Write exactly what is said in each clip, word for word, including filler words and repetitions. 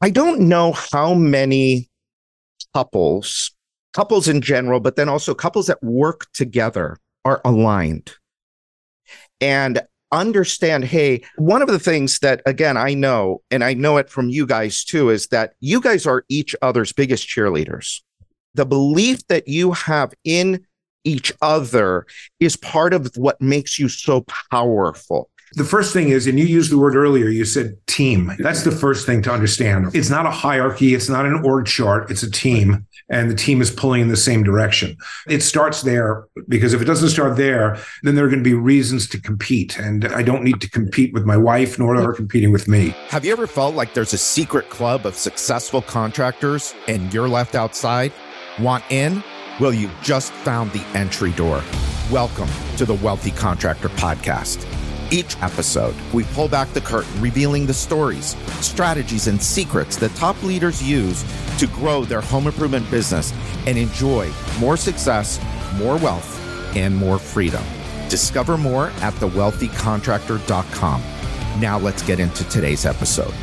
I don't know how many couples, couples in general, but then also couples that work together are aligned and understand, hey, one of the things that, again, I know, and I know it from you guys too, is that you guys are each other's biggest cheerleaders. The belief that you have in each other is part of what makes you so powerful. The first thing is, and you used the word earlier, you said team. That's the first thing to understand. It's not a hierarchy. It's not an org chart. It's a team, and the team is pulling in the same direction. It starts there, because if it doesn't start there, then there are going to be reasons to compete. And I don't need to compete with my wife, nor are they competing with me. Have you ever felt like there's a secret club of successful contractors and you're left outside? Want in? Well, you just found the entry door. Welcome to the Wealthy Contractor Podcast. Each episode, we pull back the curtain, revealing the stories, strategies, and secrets that top leaders use to grow their home improvement business and enjoy more success, more wealth, and more freedom. Discover more at the wealthy contractor dot com. Now let's get into today's episode.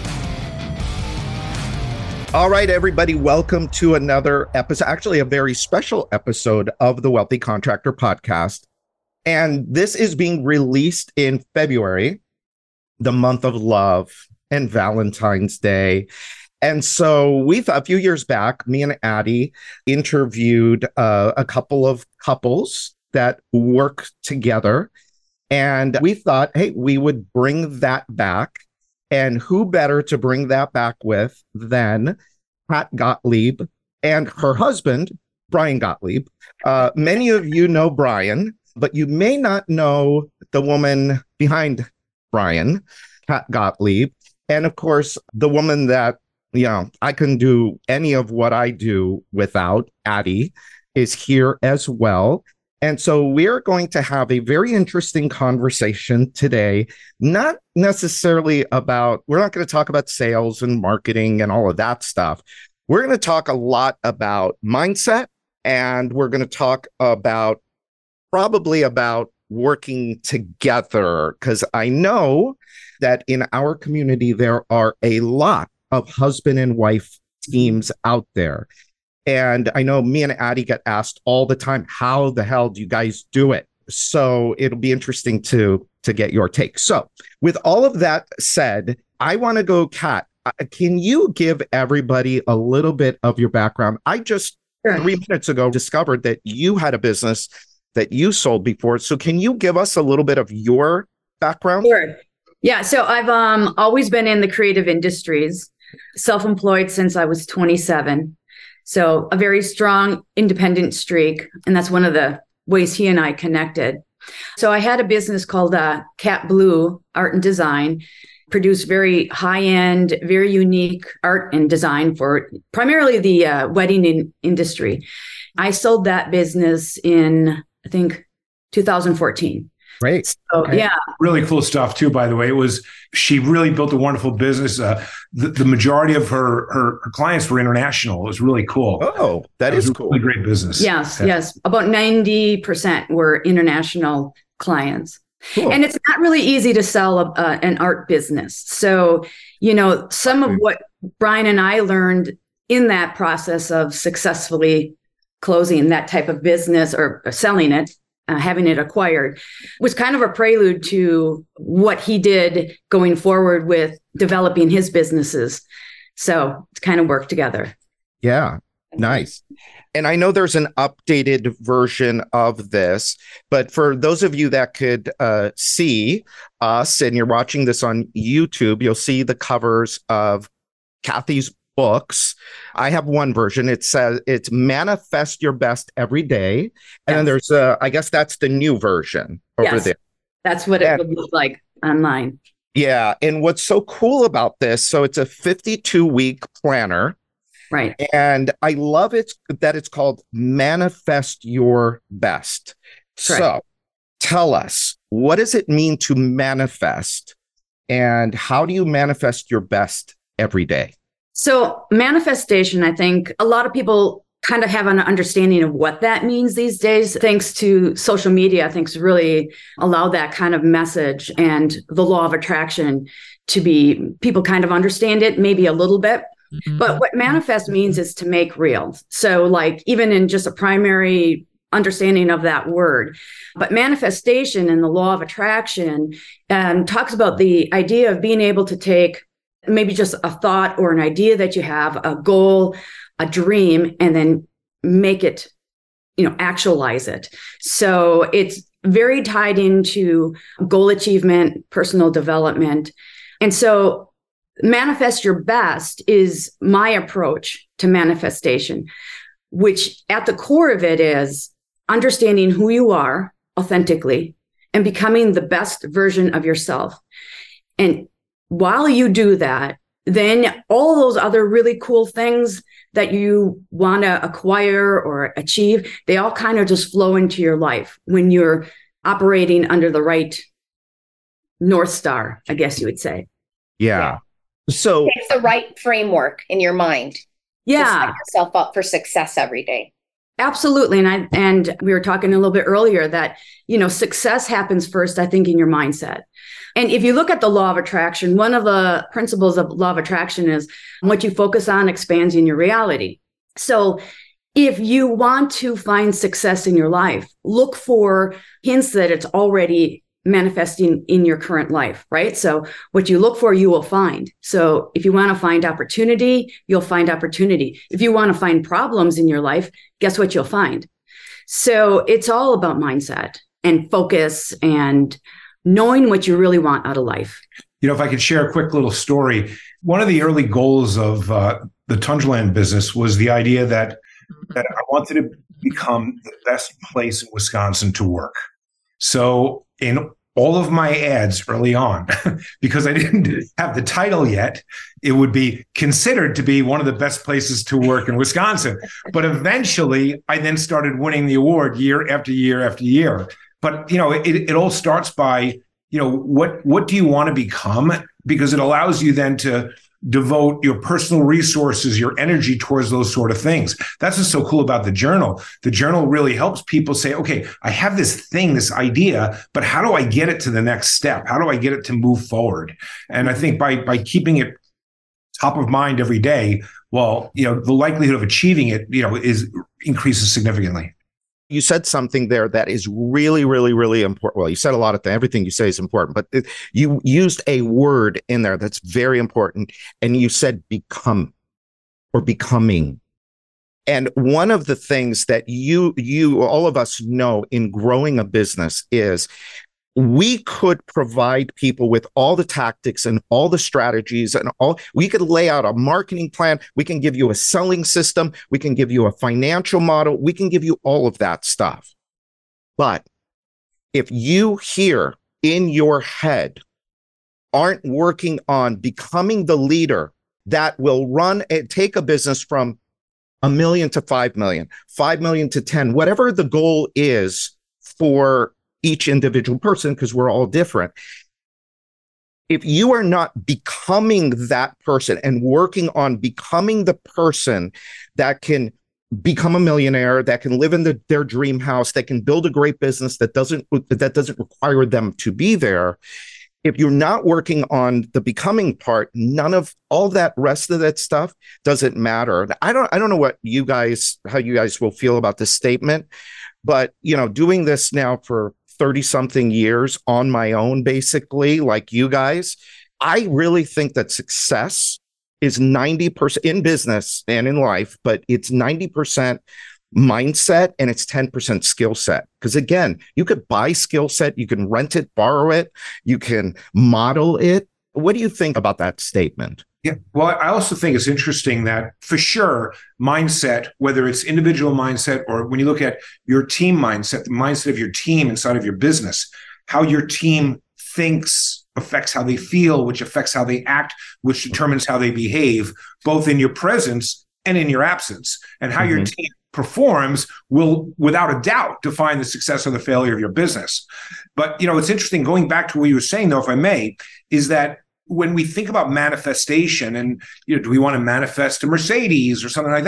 All right, everybody, welcome to another episode, actually a very special episode of the Wealthy Contractor Podcast. And this is being released in February, the month of love and Valentine's Day. And so we've, a few years back, me and Addie interviewed uh, a couple of couples that work together. And we thought, hey, we would bring that back. And who better to bring that back with than Pat Gottlieb and her husband, Brian Gottlieb. Uh, many of you know Brian, but you may not know the woman behind Brian, Pat Gottlieb. And of course, the woman that, you know, I couldn't do any of what I do without, Addie, is here as well. And so we're going to have a very interesting conversation today, not necessarily about, we're not going to talk about sales and marketing and all of that stuff. We're going to talk a lot about mindset, and we're going to talk about probably about working together, because I know that in our community, there are a lot of husband and wife teams out there. And I know me and Addie get asked all the time, how the hell do you guys do it? So it'll be interesting to, to get your take. So with all of that said, I want to go, Kat, can you give everybody a little bit of your background? I just sure. three minutes ago discovered that you had a business that you sold before. So can you give us a little bit of your background? Sure. Yeah. So I've um, always been in the creative industries, self-employed since I was twenty-seven. So a very strong independent streak. And that's one of the ways he and I connected. So I had a business called uh, Cat Blue Art and Design, produced very high-end, very unique art and design for primarily the uh, wedding in- industry. I sold that business in, I think, two thousand fourteen. Great. So, okay. Yeah. Really cool stuff too, by the way. It was, she really built a wonderful business. Uh, the, the majority of her, her, her clients were international. It was really cool. Oh, that, that is cool. Really great business. Yes. Yeah. Yes. About ninety percent were international clients. Cool. And it's not really easy to sell a, uh, an art business. So, you know, some of what Brian and I learned in that process of successfully closing that type of business or selling it, uh, having it acquired, was kind of a prelude to what he did going forward with developing his businesses. So it's kind of worked together. Yeah, nice. And I know there's an updated version of this, but for those of you that could uh, see us and you're watching this on YouTube, you'll see the covers of Kathy's books. I have one version. It says it's Manifest Your Best Every Day. And yes. then there's, a, I guess that's the new version over yes, there. That's what and, it would look like online. Yeah. And what's so cool about this, so it's a fifty-two week planner. Right. And I love it that it's called Manifest Your Best. Correct. So tell us, what does it mean to manifest, and how do you manifest your best every day? So manifestation, I think a lot of people kind of have an understanding of what that means these days, thanks to social media. I think it's really allowed that kind of message and the law of attraction to be, people kind of understand it maybe a little bit. But what manifest means is to make real. So like even in just a primary understanding of that word, but manifestation and the law of attraction um, talks about the idea of being able to take maybe just a thought or an idea that you have, a goal, a dream, and then make it, you know, actualize it. So it's very tied into goal achievement, personal development. And so manifest your best is my approach to manifestation, which at the core of it is understanding who you are authentically and becoming the best version of yourself. And while you do that, then all those other really cool things that you want to acquire or achieve, they all kind of just flow into your life when you're operating under the right North Star, I guess you would say. Yeah. So it's the right framework in your mind. Yeah. To set yourself up for success every day. Absolutely. And I, and we were talking a little bit earlier that, you know, success happens first, I think, in your mindset. And if you look at the law of attraction, one of the principles of law of attraction is what you focus on expands in your reality. So if you want to find success in your life, look for hints that it's already manifesting in your current life, right? So what you look for, you will find. So if you want to find opportunity, you'll find opportunity. If you want to find problems in your life, guess what you'll find? So it's all about mindset and focus and knowing what you really want out of life. You know, if I could share a quick little story, one of the early goals of uh, the Tundra business was the idea that, that I wanted to become the best place in Wisconsin to work. So in all of my ads early on, because I didn't have the title yet, it would be considered to be one of the best places to work in Wisconsin. But eventually, I then started winning the award year after year after year. But, you know, it, it all starts by, you know, what, what do you want to become? Because it allows you then to devote your personal resources, your energy towards those sort of things. That's what's so cool about the journal. The journal really helps people say, okay, I have this thing, this idea, but how do I get it to the next step? How do I get it to move forward? And I think by, by keeping it top of mind every day, well, you know, the likelihood of achieving it, you know, is increases significantly. You said something there that is really, really, really important. Well, you said a lot of things. Everything you say is important, but it, you used a word in there that's very important. And you said become or becoming. And one of the things that you, you, all of us know in growing a business is we could provide people with all the tactics and all the strategies and all. We could lay out a marketing plan. We can give you a selling system. We can give you a financial model. We can give you all of that stuff. But if you here in your head aren't working on becoming the leader that will run and take a business from a million to five million, five million to ten, whatever the goal is for each individual person, because we're all different. If you are not becoming that person and working on becoming the person that can become a millionaire, that can live in the, their dream house, that can build a great business that doesn't that doesn't require them to be there, if you're not working on the becoming part, none of all that rest of that stuff doesn't matter. I don't I don't know what you guys how you guys will feel about this statement, but you know, doing this now for thirty something years on my own, basically, like you guys, I really think that success is ninety percent in business and in life, but it's ninety percent mindset and it's ten percent skill set. Because again, you could buy skill set, you can rent it, borrow it, you can model it. What do you think about that statement? Yeah. Well, I also think it's interesting that for sure, mindset, whether it's individual mindset or when you look at your team mindset, the mindset of your team inside of your business, how your team thinks affects how they feel, which affects how they act, which determines how they behave, both in your presence and in your absence. And how mm-hmm. your team performs will, without a doubt, define the success or the failure of your business. But, you know, it's interesting, going back to what you were saying, though, if I may, is that when we think about manifestation and, you know, do we want to manifest a Mercedes or something like that?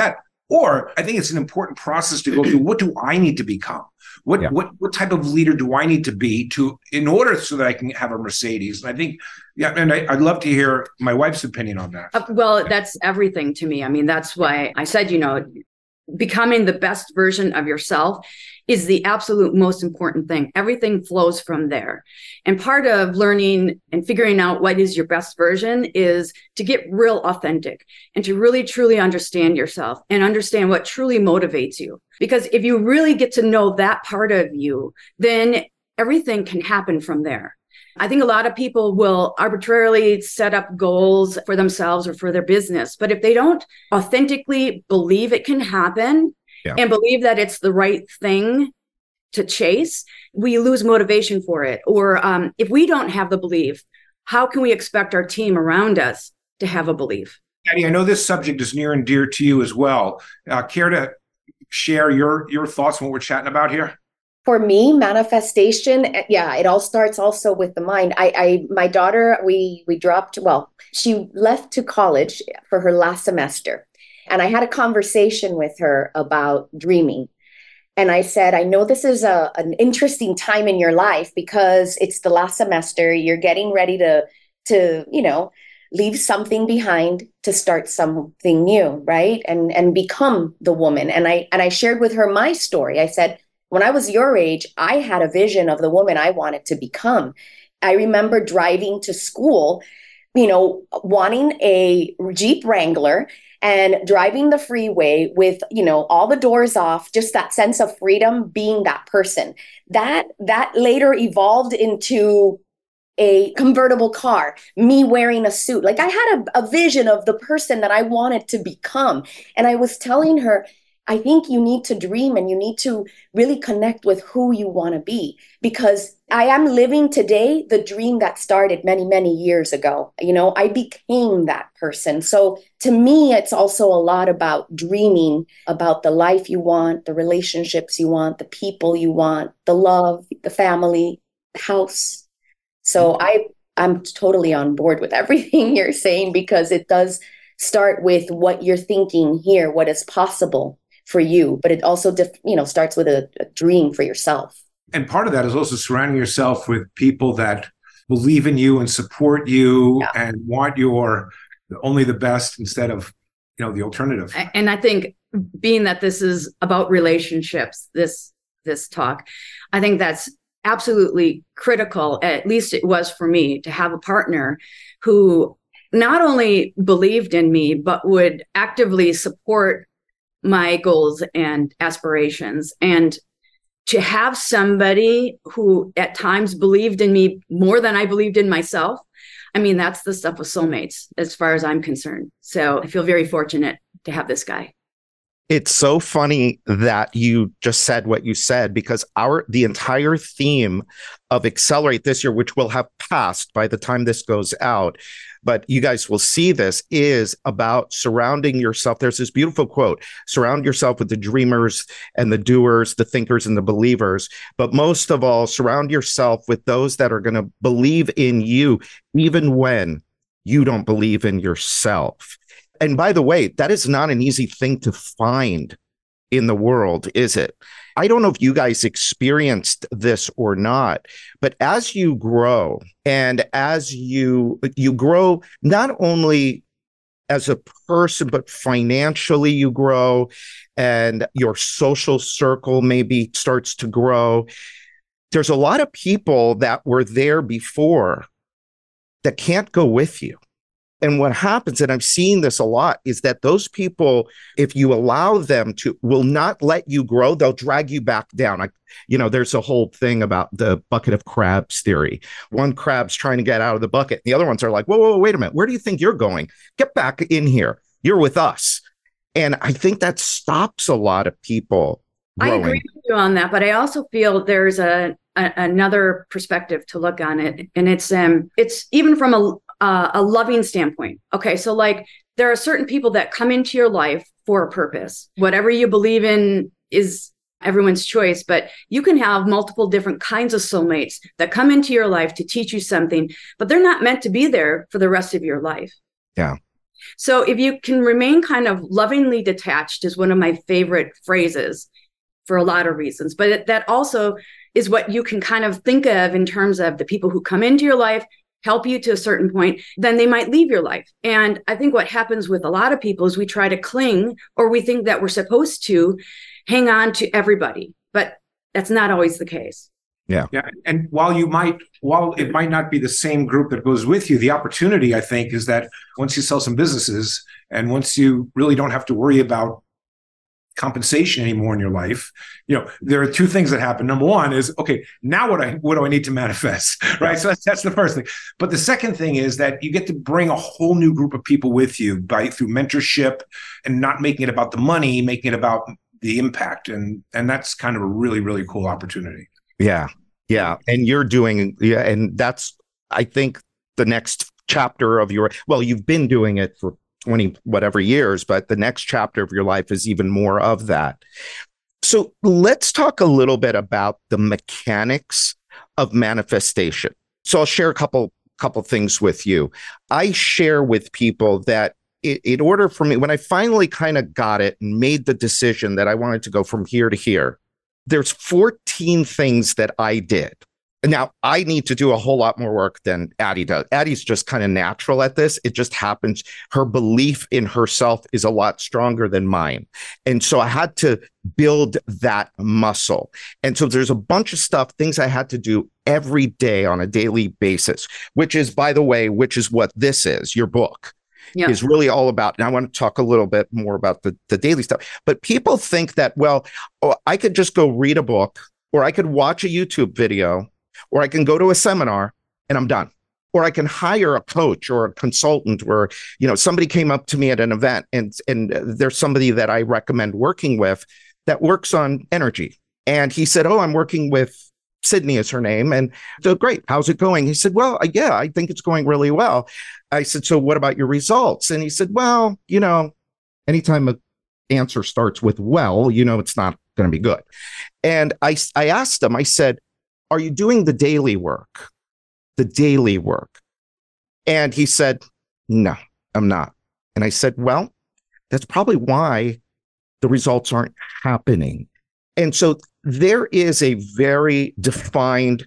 Or I think it's an important process to go through. What do I need to become? What, yeah. what what type of leader do I need to be to in order so that I can have a Mercedes? And I think, yeah, and I, I'd love to hear my wife's opinion on that. Uh, well, that's everything to me. I mean, that's why I said, you know, becoming the best version of yourself is the absolute most important thing. Everything flows from there. And part of learning and figuring out what is your best version is to get real authentic and to really, truly understand yourself and understand what truly motivates you. Because if you really get to know that part of you, then everything can happen from there. I think a lot of people will arbitrarily set up goals for themselves or for their business. But if they don't authentically believe it can happen, yeah. and believe that it's the right thing to chase, we lose motivation for it. Or um, if we don't have the belief, how can we expect our team around us to have a belief? Patty, I know this subject is near and dear to you as well. Uh, care to share your, your thoughts on what we're chatting about here? For me, manifestation, yeah, it all starts also with the mind. I, I, my daughter, we, we dropped, well, she left to college for her last semester. And I had a conversation with her about dreaming. And I said, I know this is a, an interesting time in your life because it's the last semester. You're getting ready to, to, you know, leave something behind to start something new, right? And, and become the woman. And I, and I shared with her my story. I said, when I was your age, I had a vision of the woman I wanted to become. I remember driving to school, you know, wanting a Jeep Wrangler and driving the freeway with, you know, all the doors off, just that sense of freedom, being that person. That, that later evolved into a convertible car, me wearing a suit. Like I had a, a vision of the person that I wanted to become. And I was telling her, I think you need to dream and you need to really connect with who you want to be, because I am living today the dream that started many, many years ago. You know, I became that person. So to me, it's also a lot about dreaming about the life you want, the relationships you want, the people you want, the love, the family, the house. So I, I'm totally on board with everything you're saying, because it does start with what you're thinking here, what is possible for you, but it also, you know, starts with a, a dream for yourself. And part of that is also surrounding yourself with people that believe in you and support you yeah. and want your only the best instead of, you know, the alternative. And I think being that this is about relationships, this, this talk, I think that's absolutely critical. At least it was for me to have a partner who not only believed in me, but would actively support my goals and aspirations. And to have somebody who at times believed in me more than I believed in myself, I mean, that's the stuff of soulmates as far as I'm concerned. So I feel very fortunate to have this guy. It's so funny that you just said what you said, because our the entire theme of Accelerate this year, which will have passed by the time this goes out, but you guys will see this, is about surrounding yourself. There's this beautiful quote: surround yourself with the dreamers and the doers, the thinkers and the believers. But most of all, surround yourself with those that are going to believe in you, even when you don't believe in yourself. And by the way, that is not an easy thing to find in the world, is it? I don't know if you guys experienced this or not, but as you grow and as you you grow, not only as a person, but financially you grow and your social circle maybe starts to grow. There's a lot of people that were there before that can't go with you. And what happens, and I've seen this a lot, is that those people, if you allow them to, will not let you grow. They'll drag you back down. Like, you know, there's a whole thing about the bucket of crabs theory. One crab's trying to get out of the bucket. The other ones are like, whoa, whoa, wait a minute. Where do you think you're going? Get back in here. You're with us. And I think that stops a lot of people growing. I agree with you on that, but I also feel there's a, a another perspective to look on it. And it's um it's even from a Uh, a loving standpoint. Okay, so like there are certain people that come into your life for a purpose. Whatever you believe in is everyone's choice, but you can have multiple different kinds of soulmates that come into your life to teach you something, but they're not meant to be there for the rest of your life. Yeah. So if you can remain kind of lovingly detached is one of my favorite phrases for a lot of reasons. But it, that also is what you can kind of think of in terms of the people who come into your life, help you to a certain point, then they might leave your life. And I think what happens with a lot of people is we try to cling, or we think that we're supposed to hang on to everybody, but that's not always the case. Yeah. Yeah. And while you might, while it might not be the same group that goes with you, the opportunity, I think, is that once you sell some businesses and once you really don't have to worry about compensation anymore in your life, you know, there are two things that happen. Number one is, okay, now what I what do I need to manifest, right? So that's, that's the first thing. But the second thing is that you get to bring a whole new group of people with you by through mentorship and not making it about the money, making it about the impact, and and that's kind of a really really cool opportunity. Yeah, yeah, and you're doing yeah, and that's I think the next chapter of your well, you've been doing it for twenty whatever years, but the next chapter of your life is even more of that. So let's talk a little bit about the mechanics of manifestation. So I'll share a couple couple things with you. I share with people that in, in order for me, when I finally kind of got it and made the decision that I wanted to go from here to here, there's fourteen things that I did. Now, I need to do a whole lot more work than Addie does. Addie's just kind of natural at this. It just happens. Her belief in herself is a lot stronger than mine. And so I had to build that muscle. And so there's a bunch of stuff, things I had to do every day on a daily basis, which is, by the way, which is what this is, your book. Yeah. Is really all about. And I want to talk a little bit more about the, the daily stuff. But people think that, well, oh, I could just go read a book, or I could watch a YouTube video, or I can go to a seminar and I'm done. Or I can hire a coach or a consultant, where, you know, somebody came up to me at an event and, and there's somebody that I recommend working with that works on energy. And he said, oh, I'm working with Sydney is her name. And so, great. How's it going? He said, well, yeah, I think it's going really well. I said, so what about your results? And he said, well, you know, anytime an answer starts with well, you know, it's not going to be good. And I, I asked him, I said, are you doing the daily work? The daily work. And he said, no, I'm not. And I said, well, that's probably why the results aren't happening. And so there is a very defined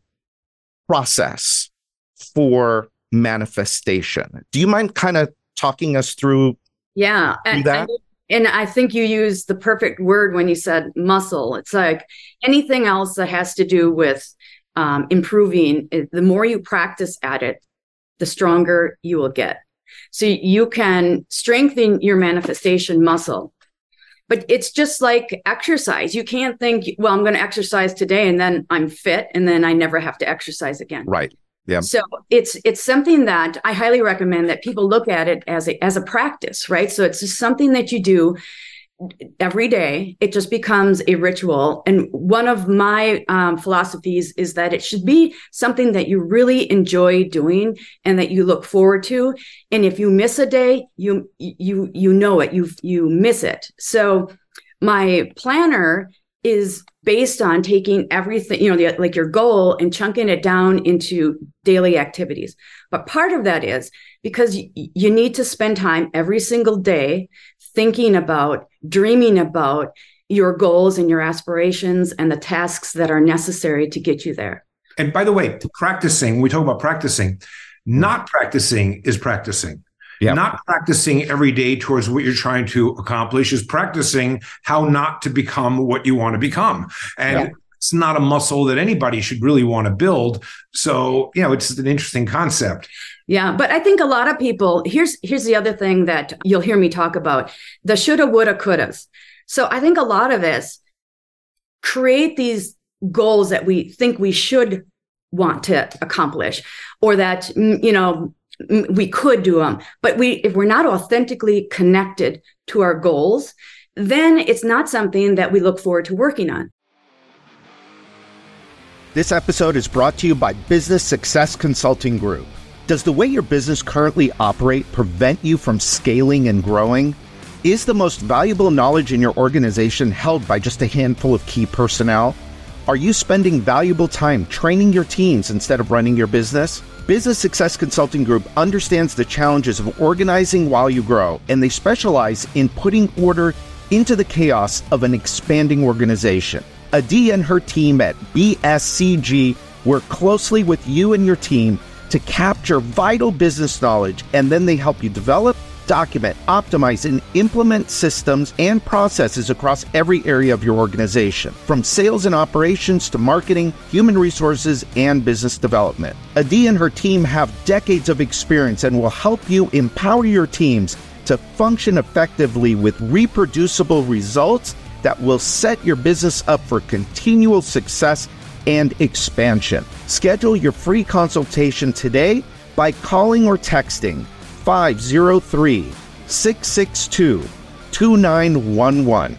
process for manifestation. Do you mind kind of talking us through, yeah, through and, that? And, and I think you used the perfect word when you said muscle. It's like anything else that has to do with um, improving, the more you practice at it, the stronger you will get. So you can strengthen your manifestation muscle. But it's just like exercise. You can't think, well, I'm going to exercise today and then I'm fit and then I never have to exercise again. Right. Yeah. So it's it's something that I highly recommend that people look at it as a as a practice, right? So it's just something that you do every day. It just becomes a ritual. And one of my um, philosophies is that it should be something that you really enjoy doing and that you look forward to. And if you miss a day, you you you know it. You you miss it. So my planner is based on taking everything, you know, the, like your goal and chunking it down into daily activities. But part of that is because y- you need to spend time every single day thinking about, dreaming about your goals and your aspirations and the tasks that are necessary to get you there. And by the way, practicing, we talk about practicing, not practicing is practicing. Yep. Not practicing every day towards what you're trying to accomplish is practicing how not to become what you want to become. And yeah. It's not a muscle that anybody should really want to build. So, you know, it's an interesting concept. Yeah, but I think a lot of people, here's here's the other thing that you'll hear me talk about, the shoulda, woulda, couldas. So I think a lot of us create these goals that we think we should want to accomplish, or that, you know, we could do them, but we, if we're not authentically connected to our goals, then it's not something that we look forward to working on. This episode is brought to you by Business Success Consulting Group. Does the way your business currently operate prevent you from scaling and growing? Is the most valuable knowledge in your organization held by just a handful of key personnel? Are you spending valuable time training your teams instead of running your business? Business Success Consulting Group understands the challenges of organizing while you grow, and they specialize in putting order into the chaos of an expanding organization. Adi and her team at B S C G work closely with you and your team to capture vital business knowledge, and then they help you develop, document, optimize, and implement systems and processes across every area of your organization, from sales and operations to marketing, human resources, and business development. Adi and her team have decades of experience and will help you empower your teams to function effectively with reproducible results that will set your business up for continual success and expansion. Schedule your free consultation today by calling or texting five oh three, six six two, two nine one one.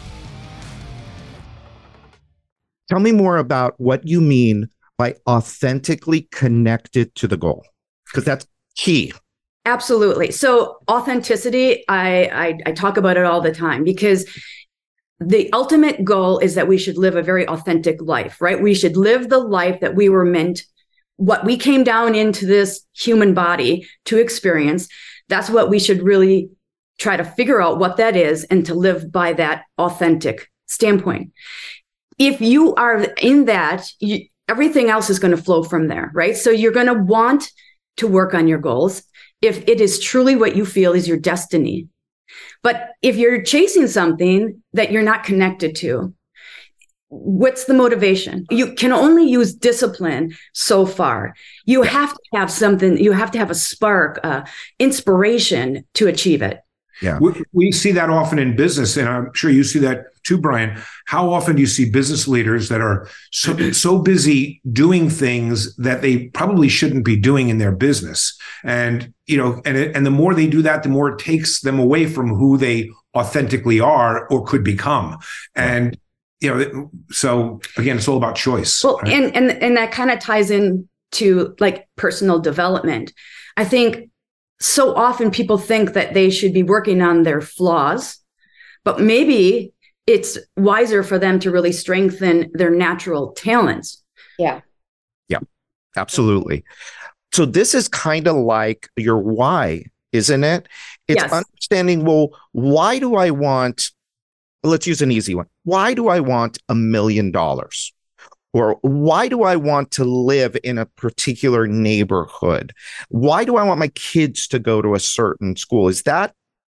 Tell me more about what you mean by authentically connected to the goal, because that's key. Absolutely. So authenticity, I, I I talk about it all the time, because the ultimate goal is that we should live a very authentic life, right? We should live the life that we were meant, what we came down into this human body to experience. That's what we should really try to figure out what that is, and to live by that authentic standpoint. If you are in that, you, everything else is going to flow from there, right? So you're going to want to work on your goals if it is truly what you feel is your destiny. But if you're chasing something that you're not connected to, what's the motivation? You can only use discipline so far. You have to have something, you have to have a spark, uh, inspiration to achieve it. Yeah. We, we see that often in business, and I'm sure you see that too, Brian. How often do you see business leaders that are so, so busy doing things that they probably shouldn't be doing in their business? And, you know, and, it, and the more they do that, the more it takes them away from who they authentically are or could become. And, you know, so again, it's all about choice. Well, right? and, and, and that kind of ties in to like personal development. I think so often people think that they should be working on their flaws, but maybe it's wiser for them to really strengthen their natural talents. Yeah. Yeah, absolutely. So this is kind of like your why, isn't it? It's Yes. understanding, well, why do I want, let's use an easy one. Why do I want a million dollars? Or why do I want to live in a particular neighborhood? Why do I want my kids to go to a certain school? Is that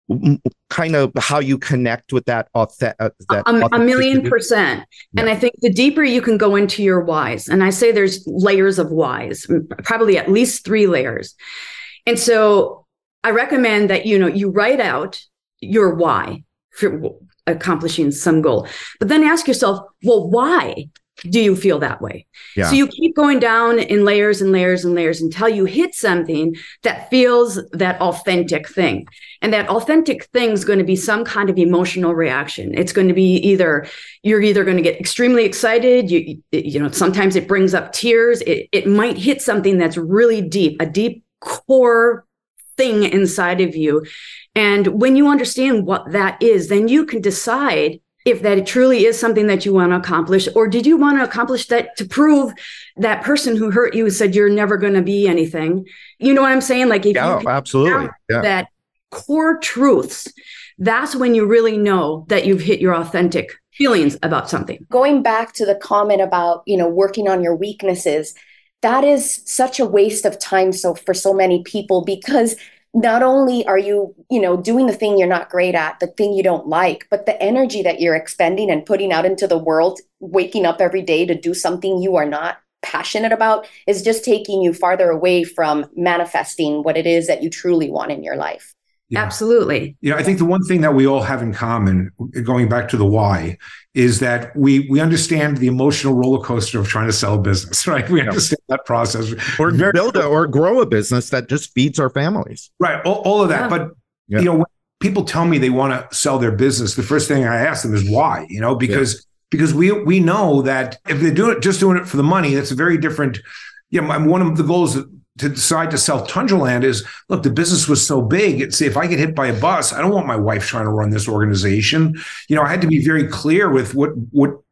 kind of how you connect with that? Auth- uh, that a, a million percent. Yeah. And I think the deeper you can go into your whys, and I say there's layers of whys, probably at least three layers. And so I recommend that, you know, you write out your why for accomplishing some goal, but then ask yourself, well, why do you feel that way? Yeah. So you keep going down in layers and layers and layers until you hit something that feels that authentic thing. And that authentic thing is going to be some kind of emotional reaction. It's going to be either, you're either going to get extremely excited. You, you know, sometimes it brings up tears. It, it might hit something that's really deep, a deep core thing inside of you. And when you understand what that is, then you can decide if that it truly is something that you want to accomplish, or did you want to accomplish that to prove that person who hurt you said you're never going to be anything? You know what I'm saying? Like, if yeah, you absolutely. Yeah. that core truths, that's when you really know that you've hit your authentic feelings about something. Going back to the comment about, you know, working on your weaknesses, that is such a waste of time so for so many people, because not only are you, you know, doing the thing you're not great at, the thing you don't like, but the energy that you're expending and putting out into the world, waking up every day to do something you are not passionate about, is just taking you farther away from manifesting what it is that you truly want in your life. Yeah. Absolutely. You know, I think the one thing that we all have in common, going back to the why, is that we we understand the emotional roller coaster of trying to sell a business, right? We understand that process. Or Very, build a, or grow a business that just feeds our families. Right. All, all of that. Yeah. But, yeah. you know, when people tell me they want to sell their business, the first thing I ask them is why, you know, because yeah. because we we know that if they're doing it, just doing it for the money, that's a very different, you know, one of the goals to decide to sell Tundraland is, look, the business was so big. It's, if I get hit by a bus, I don't want my wife trying to run this organization. You know, I had to be very clear with what what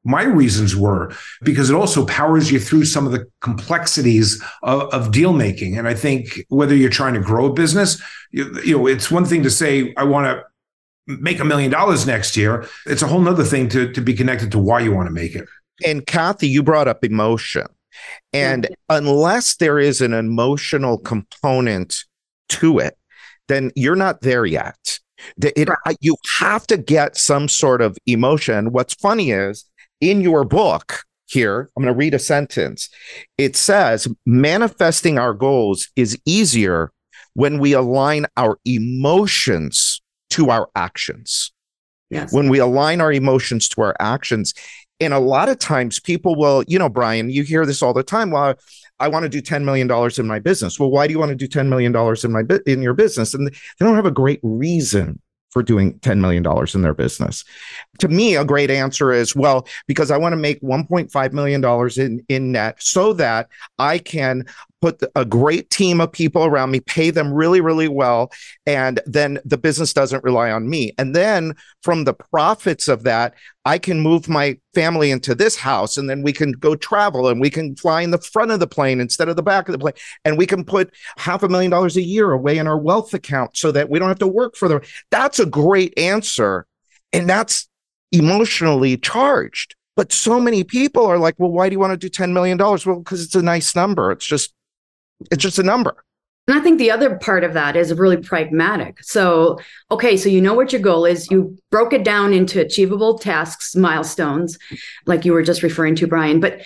My reasons were because it also powers you through some of the complexities of, of deal making. And I think whether you're trying to grow a business, you, you know, it's one thing to say, I want to make a million dollars next year. It's a whole nother thing to, to be connected to why you want to make it. And Kathy, you brought up emotion. And yeah. unless there is an emotional component to it, then you're not there yet. It, right. You have to get some sort of emotion. What's funny is in your book here, I'm going to read a sentence. It says, manifesting our goals is easier when we align our emotions to our actions. Yes. When we align our emotions to our actions. And a lot of times people will, you know, Brian, you hear this all the time. Well, I want to do ten million dollars in my business. Well, why do you want to do ten million dollars in my in your business? And they don't have a great reason for doing ten million dollars in their business. To me, a great answer is, well, because I want to make one point five million dollars in, in net so that I can put a great team of people around me, pay them really, really well, and then the business doesn't rely on me. And then from the profits of that, I can move my family into this house, and then we can go travel, and we can fly in the front of the plane instead of the back of the plane, and we can put half a million dollars a year away in our wealth account so that we don't have to work for them. That's a great answer, and that's emotionally charged. But so many people are like, well, why do you want to do ten million dollars? Well, because it's a nice number. It's just It's just a number. And I think the other part of that is really pragmatic. So, okay, so you know what your goal is. You broke it down into achievable tasks, milestones, like you were just referring to, Brian. But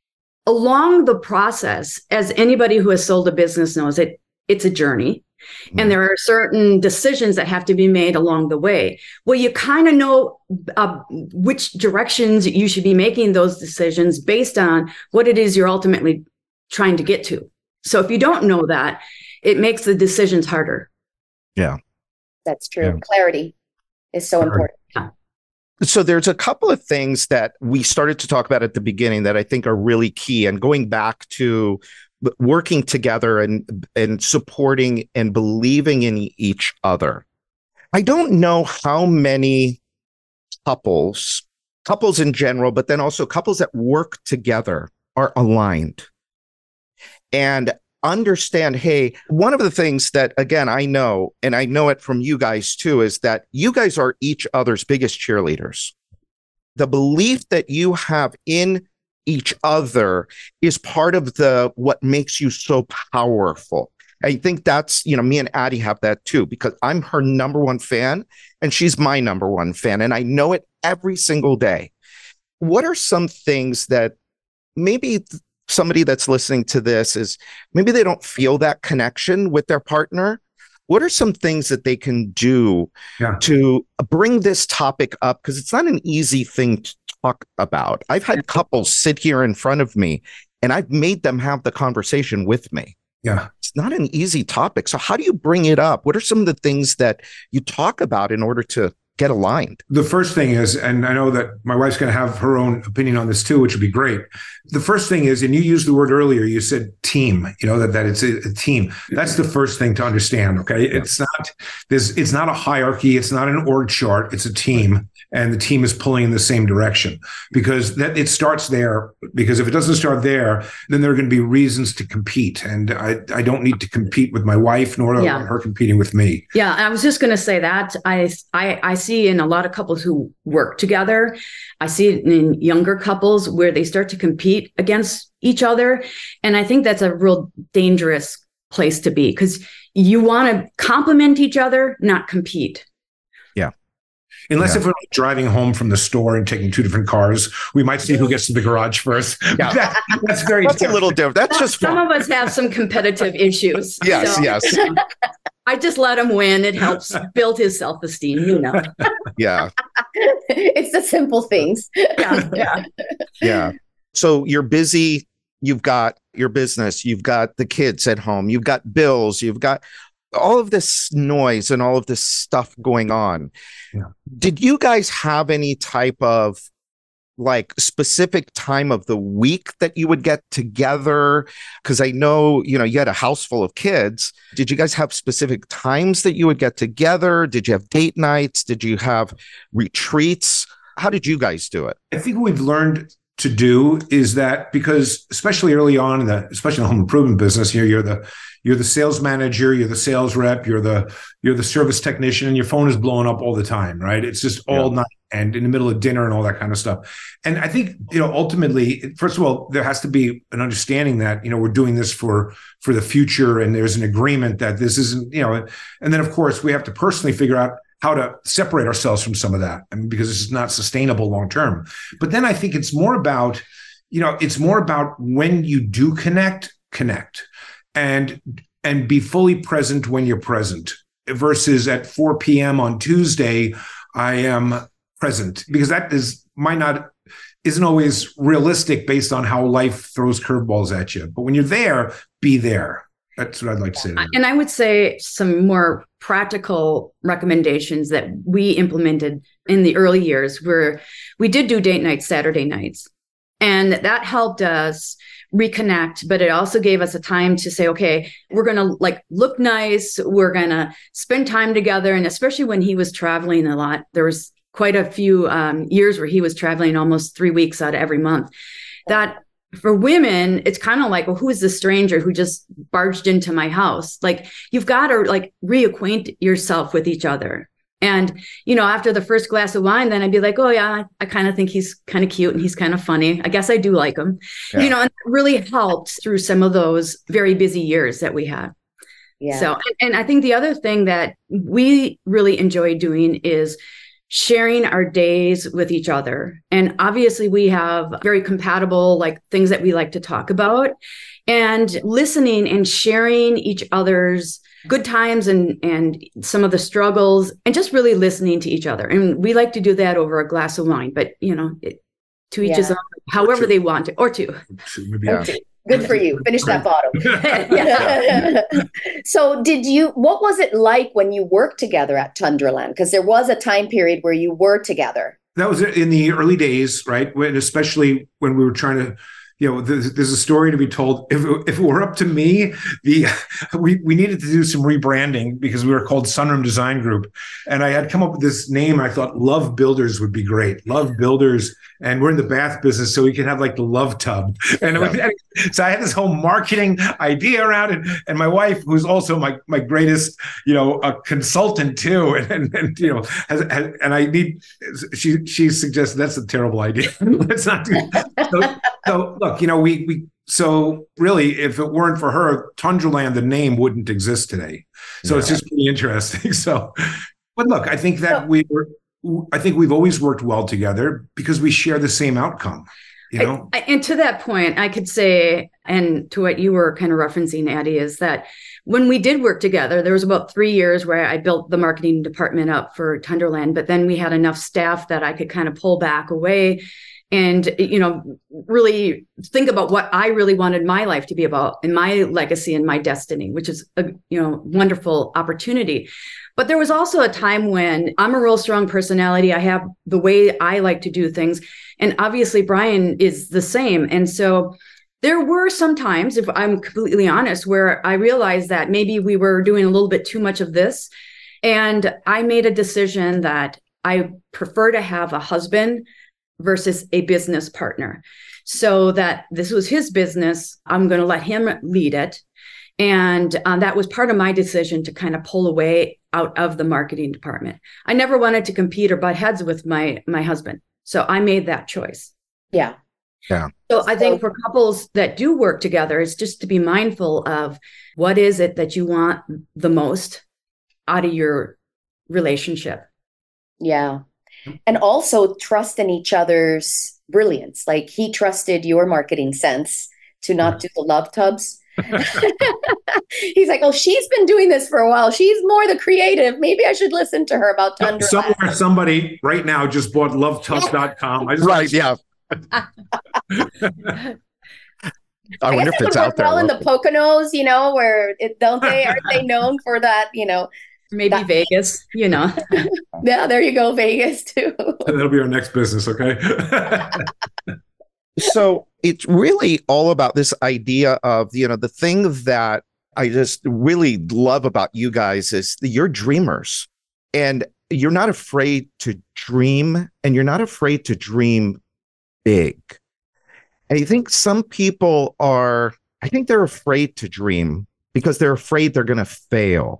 along the process, as anybody who has sold a business knows, it it's a journey. Mm-hmm. And there are certain decisions that have to be made along the way. Well, you kind of know uh, which directions you should be making those decisions based on what it is you're ultimately trying to get to. So if you don't know that, it makes the decisions harder. Yeah. That's true. Yeah. Clarity is so important. Yeah. So there's a couple of things that we started to talk about at the beginning that I think are really key. And going back to working together and, and supporting and believing in each other. I don't know how many couples, couples in general, but then also couples that work together are aligned. And understand, hey, one of the things that, again, I know, and I know it from you guys too, is that you guys are each other's biggest cheerleaders. The belief that you have in each other is part of the what makes you so powerful. I think that's, you know, me and Addie have that too, because I'm her number one fan and she's my number one fan. And I know it every single day. What are some things that maybe somebody that's listening to this is maybe they don't feel that connection with their partner? What are some things that they can do yeah. to bring this topic up? Because it's not an easy thing to talk about. I've had couples sit here in front of me and I've made them have the conversation with me. Yeah. It's not an easy topic. So how do you bring it up? What are some of the things that you talk about in order to get aligned? The first thing is, and I know that my wife's going to have her own opinion on this too, which would be great. The first thing is, and you used the word earlier, you said team, you know, that, that it's a, a team. That's the first thing to understand. Okay. Yeah. It's not, there's, it's not a hierarchy. It's not an org chart. It's a team. And the team is pulling in the same direction because that it starts there. Because if it doesn't start there, then there are going to be reasons to compete. And I, I don't need to compete with my wife, nor yeah. her competing with me. Yeah. I was just going to say that I, I, I see in a lot of couples who work together. I see it in younger couples where they start to compete against each other. And I think that's a real dangerous place to be because you want to complement each other, not compete. Yeah. Unless yeah. if we're driving home from the store and taking two different cars, we might see who gets to the garage first. Yeah. that, that's very That's different. a little different. That's just Some fun. of us have some competitive issues. Yes, so. yes. I just let him win. It helps build his self-esteem, you know. Yeah. It's the simple things. Yeah, yeah. Yeah. So you're busy. You've got your business. You've got the kids at home. You've got bills. You've got all of this noise and all of this stuff going on. Yeah. Did you guys have any type of like specific time of the week that you would get together? Because I know, you know, you had a house full of kids. Did you guys have specific times that you would get together? Did you have date nights? Did you have retreats? how did you guys do it? I think what we've learned to do is that, because especially early on in the, especially in the home improvement business, you know, you're the, you're the sales manager, you're the sales rep, you're the, you're the service technician, and your phone is blowing up all the time, right? It's just all yeah. night and in the middle of dinner and all that kind of stuff. And I think, you know, ultimately, first of all, there has to be an understanding that, you know, we're doing this for, for the future, and there's an agreement that this isn't, you know, and then of course we have to personally figure out how to separate ourselves from some of that. I mean, because this is not sustainable long term. But then I think it's more about, you know, it's more about when you do connect, connect, and and be fully present when you're present, versus at four p.m. on Tuesday, I am present, because that is might not isn't always realistic based on how life throws curveballs at you. But when you're there, be there. That's what I'd like to say. To and I would say some more practical recommendations that we implemented in the early years were, we did do date nights, Saturday nights, and that helped us reconnect. But it also gave us a time to say, okay, we're going to like look nice. We're going to spend time together. And especially when he was traveling a lot, there was quite a few um, years where he was traveling almost three weeks out of every month. That for women, it's kind of like, well, who is the stranger who just barged into my house? Like, you've got to like reacquaint yourself with each other. And, you know, after the first glass of wine, then I'd be like, oh yeah, I, I kind of think he's kind of cute and he's kind of funny. I guess I do like him, yeah. you know, and it really helped through some of those very busy years that we had. Yeah. So, and, and I think the other thing that we really enjoy doing is sharing our days with each other. And obviously we have very compatible, like things that we like to talk about, and listening and sharing each other's good times and, and some of the struggles, and just really listening to each other. And we like to do that over a glass of wine, but you know, it, to each yeah. his own, however they want to, or two. Yeah. Good for you. Finish that bottle. yeah. So did you, what was it like when you worked together at Tundraland? Because there was a time period where you were together. That was in the early days, right? When, especially when we were trying to, you know, there's, there's a story to be told. If, if it were up to me, the we, we needed to do some rebranding because we were called Sunroom Design Group. And I had come up with this name. I thought Love Builders would be great. Love Builders. And we're in the bath business, so we can have like the love tub. And yeah. was, so I had this whole marketing idea around it. And my wife, who's also my my greatest, you know, a consultant too, and, and, and you know, has, has, and I need, she she suggested that's a terrible idea. Let's not do that. So, so look, you know, we we so really, if it weren't for her, Tundraland, the name wouldn't exist today. So yeah. it's just pretty interesting. So, but look, I think that we were. I think we've always worked well together because we share the same outcome, you know? I, I, and to that point, I could say, and to what you were kind of referencing, Addie, is that when we did work together, there was about three years where I built the marketing department up for Tundraland, but then we had enough staff that I could kind of pull back away and, you know, really think about what I really wanted my life to be about and my legacy and my destiny, which is a, you know, wonderful opportunity. But there was also a time when I'm a real strong personality. I have the way I like to do things. And obviously Brian is the same. And so there were some times, if I'm completely honest, where I realized that maybe we were doing a little bit too much of this. And I made a decision that I prefer to have a husband versus a business partner. So that this was his business. I'm going to let him lead it. And um, that was part of my decision to kind of pull away out of the marketing department. I never wanted to compete or butt heads with my my husband. So I made that choice. Yeah. Yeah. So I think for couples that do work together, it's just to be mindful of what is it that you want the most out of your relationship. Yeah. And also trust in each other's brilliance. Like he trusted your marketing sense to not do the love tubs. He's like, oh, she's been doing this for a while. She's more the creative. Maybe I should listen to her about Tundraland. Somewhere, somebody right now just bought love tubs dot com. I just right, yeah. I, I wonder if it's out there. Well, in the Poconos, you know, where it, don't they? Aren't they known for that? You know, maybe that, Vegas. You know, yeah, there you go, Vegas too. That'll be our next business, okay? So it's really all about this idea of, you know, the thing that I just really love about you guys is that you're dreamers and you're not afraid to dream and you're not afraid to dream big. And I think some people are, I think they're afraid to dream because they're afraid they're going to fail.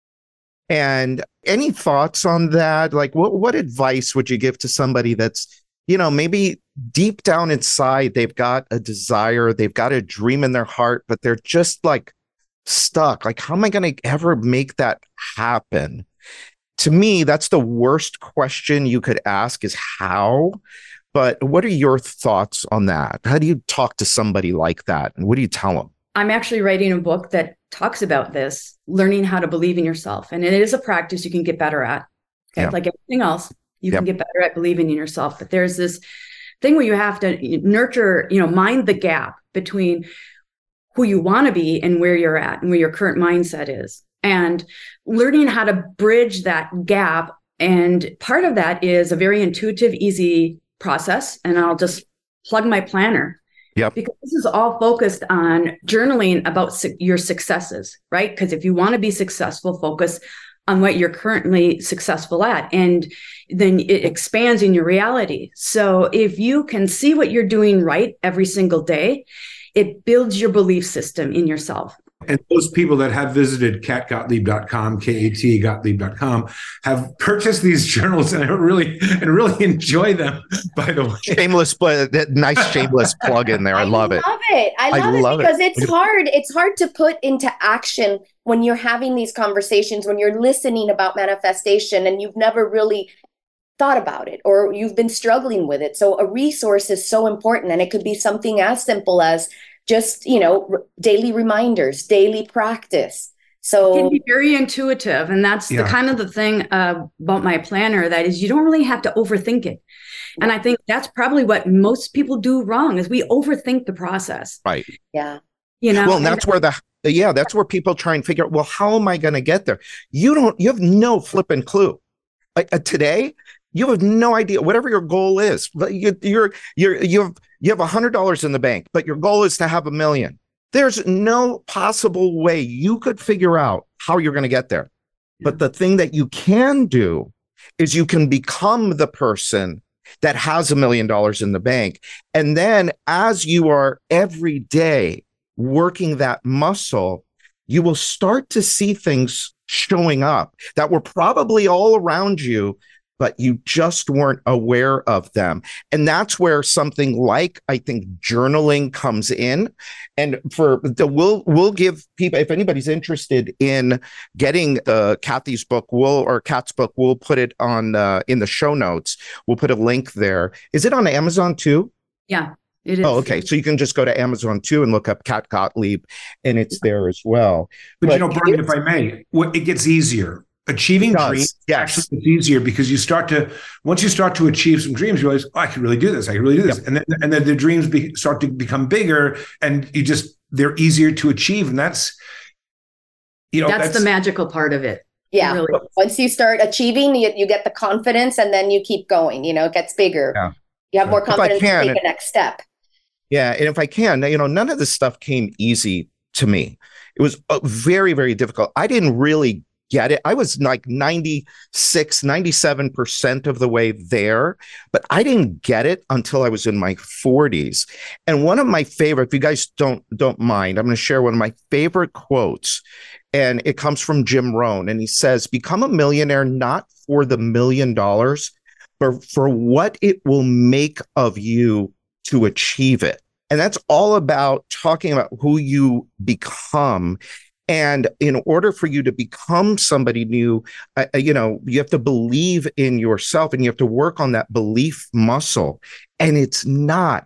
And any thoughts on that? Like, what, what advice would you give to somebody that's, you know, maybe deep down inside, they've got a desire, they've got a dream in their heart, but they're just like stuck. Like, how am I going to ever make that happen? To me, that's the worst question you could ask is how. But what are your thoughts on that? How do you talk to somebody like that? And what do you tell them? I'm actually writing a book that talks about this, learning how to believe in yourself. And it is a practice you can get better at. Okay. Yeah. Like everything else, you yep. can get better at believing in yourself. But there's this thing where you have to nurture, you know, mind the gap between who you want to be and where you're at and where your current mindset is. And learning how to bridge that gap. And part of that is a very intuitive, easy process. And I'll just plug my planner. Yep. Because this is all focused on journaling about su- your successes, right? Because if you want to be successful, focus on what you're currently successful at. And then it expands in your reality. So if you can see what you're doing right every single day, it builds your belief system in yourself. And those people that have visited kat gottlieb dot com, K A T Gottlieb dot com, have purchased these journals and I really and really enjoy them, by the way. Shameless, that nice shameless plug in there. I, I love it. I love it. I love I it love because it. it's hard. It's hard to put into action when you're having these conversations, when you're listening about manifestation and you've never really thought about it or you've been struggling with it. So a resource is so important. And it could be something as simple as just, you know, r- daily reminders, daily practice. So it can be very intuitive. And that's yeah. the kind of the thing uh, about my planner that is you don't really have to overthink it. And I think that's probably what most people do wrong is we overthink the process. Right. Yeah. You know, well, and that's and, where the, yeah, that's where people try and figure out, well, how am I going to get there? You don't, you have no flipping clue. Like uh, today, you have no idea whatever your goal is. You, you're, you're, you have, you have a hundred dollars in the bank, but your goal is to have a million. There's no possible way you could figure out how you're going to get there. Yeah. But the thing that you can do is you can become the person that has a million dollars in the bank. And then as you are every day working that muscle, you will start to see things showing up that were probably all around you, but you just weren't aware of them. And that's where something like, I think, journaling comes in. And for the, we'll, we'll give people, if anybody's interested in getting uh, Kathy's book, we'll, or Kat's book, we'll put it on uh, in the show notes. We'll put a link there. Is it on Amazon too? Yeah, it is. Oh, okay. So you can just go to Amazon too and look up Kat Gottlieb and it's there as well. But, but you know, Brian, if I may, it gets easier. Achieving dreams yes. actually is easier because you start to, once you start to achieve some dreams, you realize, oh, I can really do this. I can really do this. Yep. And then, and then the dreams be, start to become bigger and you just, they're easier to achieve. And that's, you know, that's, that's the magical part of it. Yeah. Really. Once you start achieving, you, you get the confidence and then you keep going, you know, it gets bigger. Yeah. You have more confidence can, to take the next step. Yeah. And if I can, you know, none of this stuff came easy to me. It was very, very difficult. I didn't really get it. I was like ninety-six, ninety-seven percent of the way there, but I didn't get it until I was in my forties. And one of my favorite, if you guys don't, don't mind, I'm going to share one of my favorite quotes. And it comes from Jim Rohn. And he says, become a millionaire, not for the million dollars, but for what it will make of you to achieve it. And that's all about talking about who you become. And in order for you to become somebody new, uh, you know, you have to believe in yourself and you have to work on that belief muscle. And it's not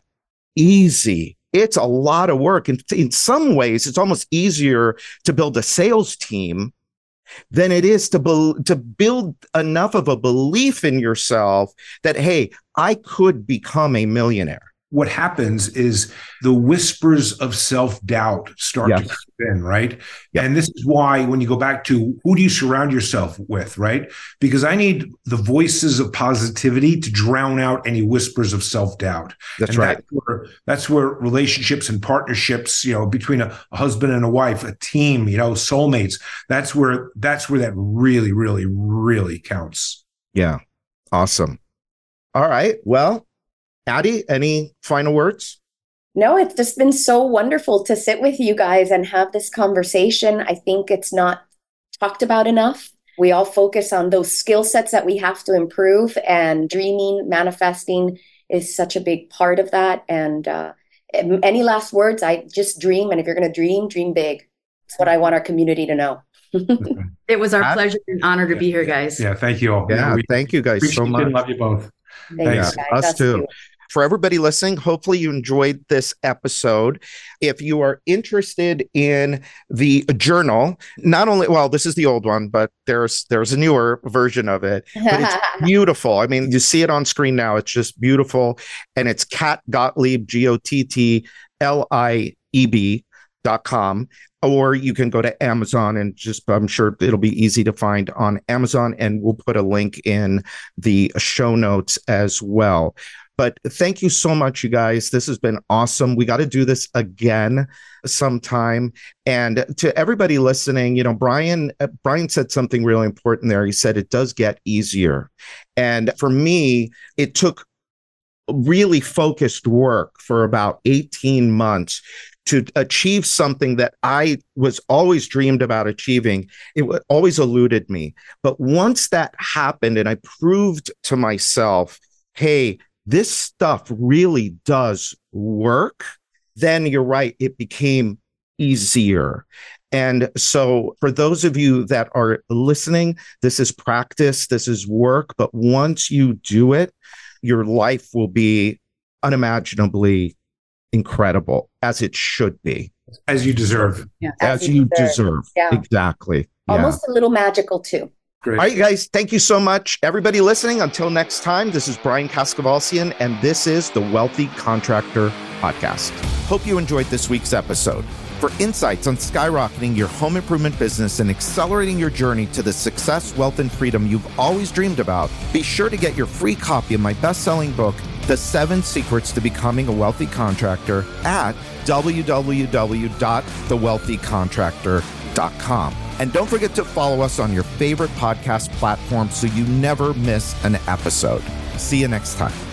easy. It's a lot of work. And in some ways, it's almost easier to build a sales team than it is to, be, to build enough of a belief in yourself that, hey, I could become a millionaire. What happens is the whispers of self-doubt start yes. to creep in, right? Yep. And this is why when you go back to who do you surround yourself with, right? Because I need the voices of positivity to drown out any whispers of self-doubt. That's and right. That's where, that's where relationships and partnerships, you know, between a, a husband and a wife, a team, you know, soulmates, that's where, that's where that really, really, really counts. Yeah. Awesome. All right. Well, Addie, any final words? No, it's just been so wonderful to sit with you guys and have this conversation. I think it's not talked about enough. We all focus on those skill sets that we have to improve, and dreaming, manifesting is such a big part of that. And uh, any last words? I just dream. And if you're going to dream, dream big. That's what I want our community to know. It was our That- pleasure and honor to be here, guys. Yeah, thank you all. Yeah, we thank you guys so appreciate it much. and love you both. Thanks, Yeah, guys. us That's too. you. For everybody listening, hopefully you enjoyed this episode. If you are interested in the journal, not only, well, this is the old one, but there's there's a newer version of it. But it's beautiful. I mean, you see it on screen now. It's just beautiful. And it's Kat Gottlieb, G O T T L I E B dot com. Or you can go to Amazon and just, I'm sure it'll be easy to find on Amazon. And we'll put a link in the show notes as well. But thank you so much, you guys. This has been awesome. We got to do this again sometime. And to everybody listening, you know, Brian, uh, Brian said something really important there. He said it does get easier. And for me, it took really focused work for about eighteen months to achieve something that I was always dreamed about achieving. It always eluded me. But once that happened and I proved to myself, hey, this stuff really does work, then you're right, it became easier. And so for those of you that are listening, this is practice, this is work, but once you do it, your life will be unimaginably incredible, as it should be. As you deserve. Yeah. As, As you you deserve. deserve. Yeah. Exactly. Yeah. Almost a little magical too. Great. All right, guys, thank you so much. Everybody listening, until next time, this is Brian Kaskavalciyan, and this is the Wealthy Contractor Podcast. Hope you enjoyed this week's episode. For insights on skyrocketing your home improvement business and accelerating your journey to the success, wealth, and freedom you've always dreamed about, be sure to get your free copy of my best-selling book, The Seven Secrets to Becoming a Wealthy Contractor, at w w w dot the wealthy contractor dot com. And don't forget to follow us on your favorite podcast platform so you never miss an episode. See you next time.